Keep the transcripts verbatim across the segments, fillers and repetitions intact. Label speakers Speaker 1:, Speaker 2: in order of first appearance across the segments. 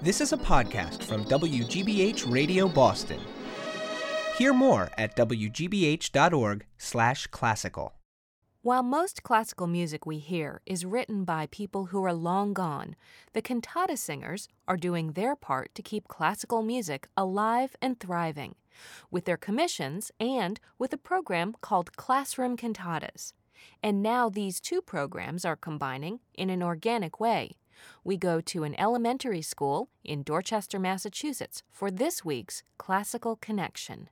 Speaker 1: This is a podcast from W G B H Radio Boston. Hear more at w g b h dot org slash classical.
Speaker 2: While most classical music we hear is written by people who are long gone, the cantata singers are doing their part to keep classical music alive and thriving, with their commissions and with a program called Classroom Cantatas. And now these two programs are combining in an organic way. We go to an elementary school in Dorchester, Massachusetts for this week's Classical Connection.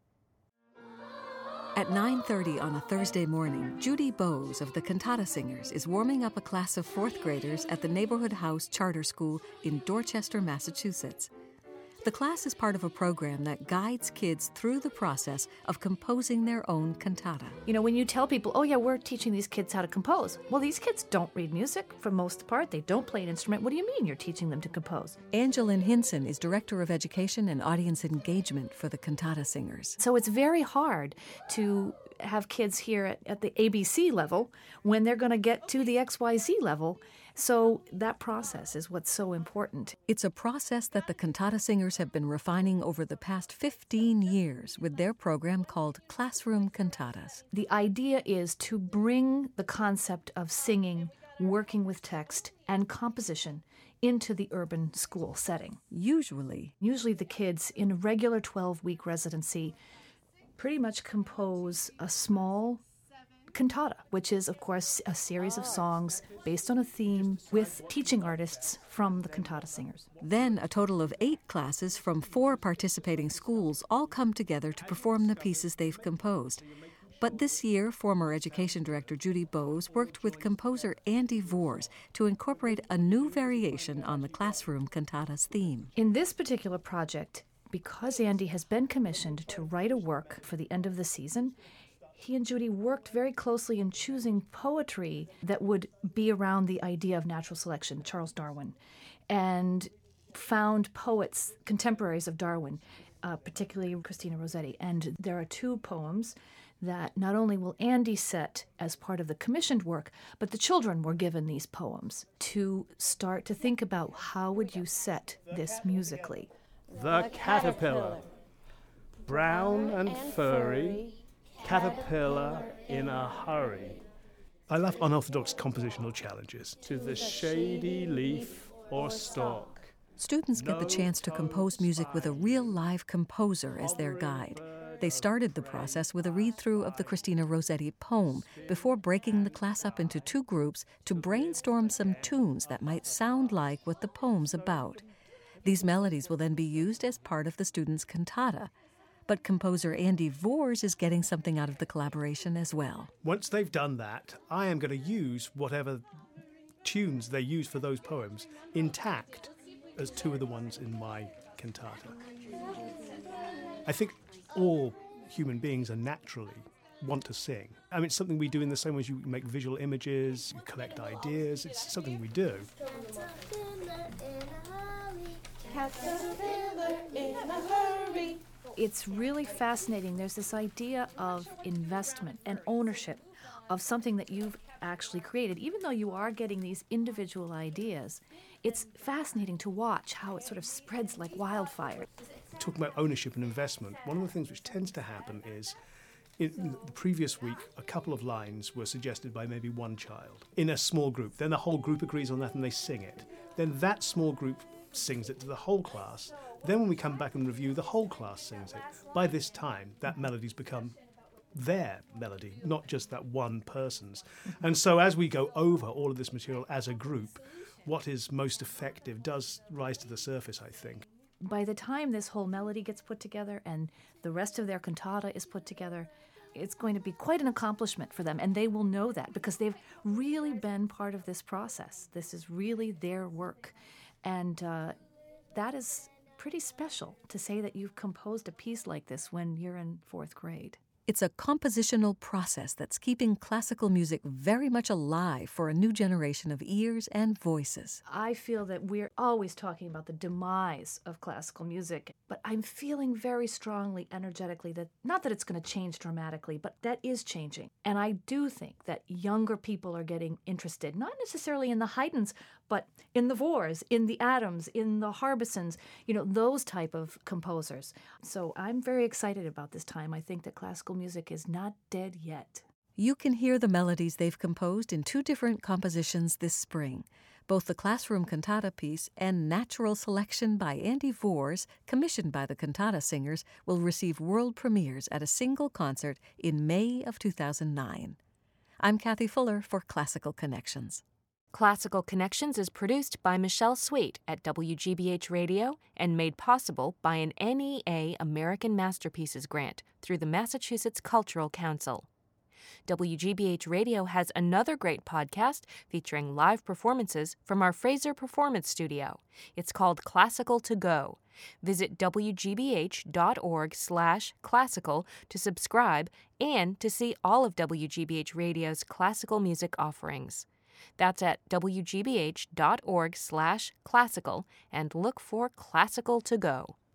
Speaker 3: At nine thirty on a Thursday morning, Judy Bowes of the Cantata Singers is warming up a class of fourth graders at the Neighborhood House Charter School in Dorchester, Massachusetts. The class is part of a program that guides kids through the process of composing their own cantata.
Speaker 4: You know, when you tell people, oh yeah, we're teaching these kids how to compose. Well, these kids don't read music for most part. They don't play an instrument. What do you mean you're teaching them to compose?
Speaker 3: Angeline Hinson is Director of Education and Audience Engagement for the Cantata Singers.
Speaker 4: So it's very hard to have kids here at, at the A B C level when they're going to get to the X Y Z level. So that process is what's so important.
Speaker 3: It's a process that the Cantata Singers have been refining over the past fifteen years with their program called Classroom Cantatas.
Speaker 4: The idea is to bring the concept of singing, working with text, and composition into the urban school setting.
Speaker 3: Usually,
Speaker 4: Usually the kids in a regular twelve-week residency pretty much compose a small cantata, which is, of course, a series of songs based on a theme with teaching artists from the Cantata Singers.
Speaker 3: Then a total of eight classes from four participating schools all come together to perform the pieces they've composed. But this year, former Education Director Judy Bowes worked with composer Andy Vors to incorporate a new variation on the Classroom Cantatas theme.
Speaker 4: In this particular project, because Andy has been commissioned to write a work for the end of the season, he and Judy worked very closely in choosing poetry that would be around the idea of natural selection, Charles Darwin, and found poets, contemporaries of Darwin, uh, particularly Christina Rossetti. And there are two poems that not only will Andy set as part of the commissioned work, but the children were given these poems to start to think about how would you set this musically.
Speaker 5: The caterpillar, brown and furry, caterpillar in a hurry.
Speaker 6: I love unorthodox compositional challenges.
Speaker 5: To the shady leaf or stalk.
Speaker 3: Students get the chance to compose music with a real live composer as their guide. They started the process with a read-through of the Christina Rossetti poem before breaking the class up into two groups to brainstorm some tunes that might sound like what the poem's about. These melodies will then be used as part of the students' cantata. But composer Andy Vors is getting something out of the collaboration as well.
Speaker 6: Once they've done that, I am going to use whatever tunes they use for those poems intact as two of the ones in my cantata. I think all human beings are naturally want to sing. I mean, it's something we do in the same way as you make visual images, you collect ideas. It's something we do.
Speaker 4: Caterpillar in a hurry. It's really fascinating. There's this idea of investment and ownership of something that you've actually created. Even though you are getting these individual ideas, it's fascinating to watch how it sort of spreads like wildfire.
Speaker 6: Talking about ownership and investment, one of the things which tends to happen is in the previous week, a couple of lines were suggested by maybe one child in a small group. Then the whole group agrees on that and they sing it. Then that small group sings it to the whole class. Then when we come back and review, the whole class sings it. By this time, that melody's become their melody, not just that one person's. And so as we go over all of this material as a group, what is most effective does rise to the surface, I think.
Speaker 4: By the time this whole melody gets put together and the rest of their cantata is put together, it's going to be quite an accomplishment for them, and they will know that because they've really been part of this process. This is really their work. And uh, that is pretty special to say that you've composed a piece like this when you're in fourth grade.
Speaker 3: It's a compositional process that's keeping classical music very much alive for a new generation of ears and voices.
Speaker 4: I feel that we're always talking about the demise of classical music, but I'm feeling very strongly, energetically, that not that it's going to change dramatically, but that is changing. And I do think that younger people are getting interested, not necessarily in the Haydns, but in the Vors, in the Adams, in the Harbisons, you know, those type of composers. So I'm very excited about this time. I think that classical music is not dead yet.
Speaker 3: You can hear the melodies they've composed in two different compositions this spring. Both the classroom cantata piece and Natural Selection by Andy Vors, commissioned by the Cantata Singers, will receive world premieres at a single concert in May of two thousand nine. I'm Kathy Fuller for Classical Connections.
Speaker 2: Classical Connections is produced by Michelle Sweet at W G B H Radio and made possible by an N E A American Masterpieces grant through the Massachusetts Cultural Council. W G B H Radio has another great podcast featuring live performances from our Fraser Performance Studio. It's called Classical to Go. Visit W G B H dot org slash classical to subscribe and to see all of W G B H Radio's classical music offerings. That's at W G B H dot org slash classical and look for Classical to Go.